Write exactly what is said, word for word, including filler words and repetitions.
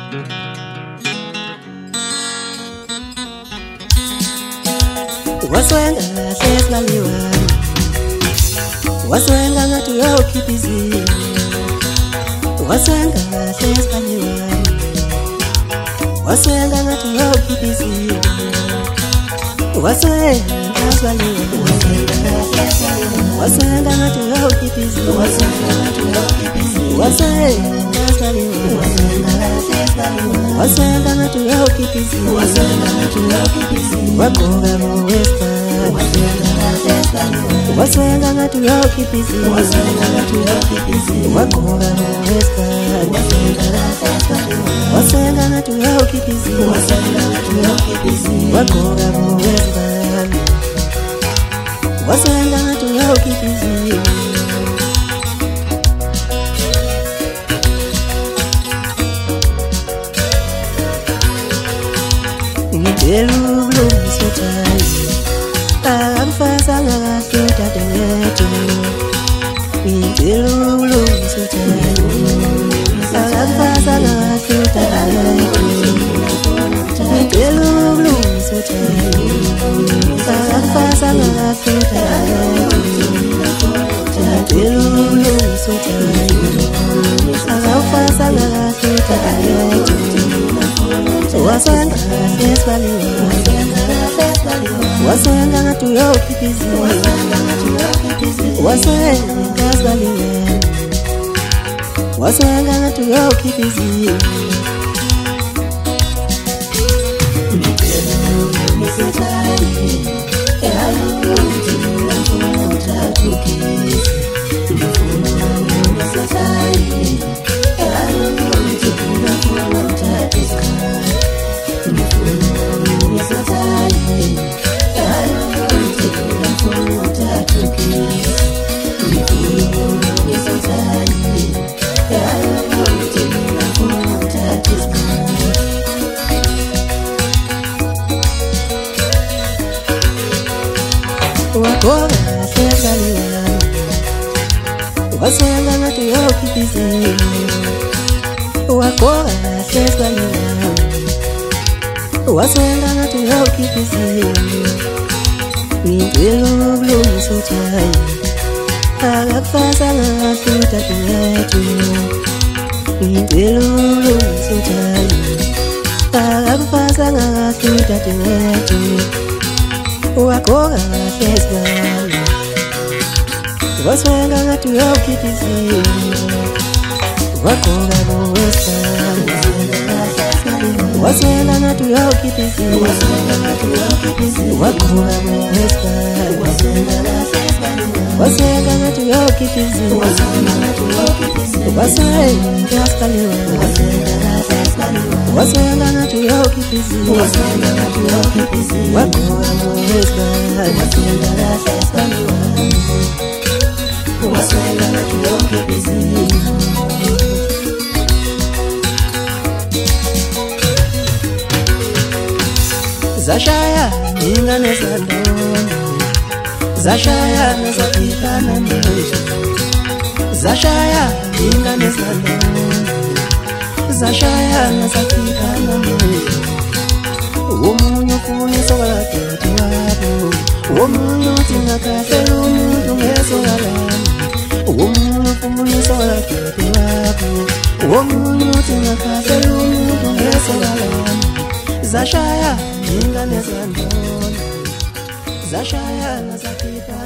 Waswenga tesla liwani, waswenga ngatu yao kipizi, waswenga tesla liwani, waswenga ngatu yao kipizi, waswenga tesla liwani, waswenga ngatu yao kipizi, waswenga ngatu yao kipizi, waswenga tesla liwani, waswenga ngatu yao kipizi, waswenga ngatu yao kipizi, wakonga mwesta. Waswenga ngatu yao kipizi, waswenga ngatu yao kipizi, wakonga mwesta. Waswenga ngatu yao kipizi, waswenga ngatu yao kipizi, wakonga mwesta. Waswenga ngatu yao kipizi. Ngidelu blum sotai, amfasa ngakita dengetu. Ngidelu blum sotai, amfasa ngakita dengetu. Ngidelu blum sotai, amfasa ngakita dengetu. Ngidelu blum sotai, amfasa ngakita dengetu. Waswenga tesla liwani, waswenga ngatu yao kipizi, waswenga tesla liwani, waswenga ngatu yao kipizi. Wakonga tesla liwani, waswenga ngatu yao kipizi, wakonga tesla liwani, waswenga ngatu yao kipizi. Ngidelu blum sotai, akafasa ngakita dengetu. Ngidelu blum sotai, akafasa ngakita dengetu. Wakonga tesla, waswenga ngatu yao kipizi, wakonga mwesta. Waswenga ngatu yao kipizi, wakonga mwesta. Waswenga ngatu yao kipizi, waswenga tesla liwani, waswenga ngatu yao kipizi, wakonga mwesta. Waswenga ngatu yao kipizi. Zashaya ingane zandoni, zashaya nazapika na mwisho. Zashaya ingane zandoni, zashaya nazapika na mwisho. Umunyu kuye sola kati wabu, umunyu tina kafe umunyu ngeso galani. Umunyu kuye sola kati wabu, umunyu tina kafe umunyu ngeso galani. Zashaya ingane zandoni, zashaya nazapika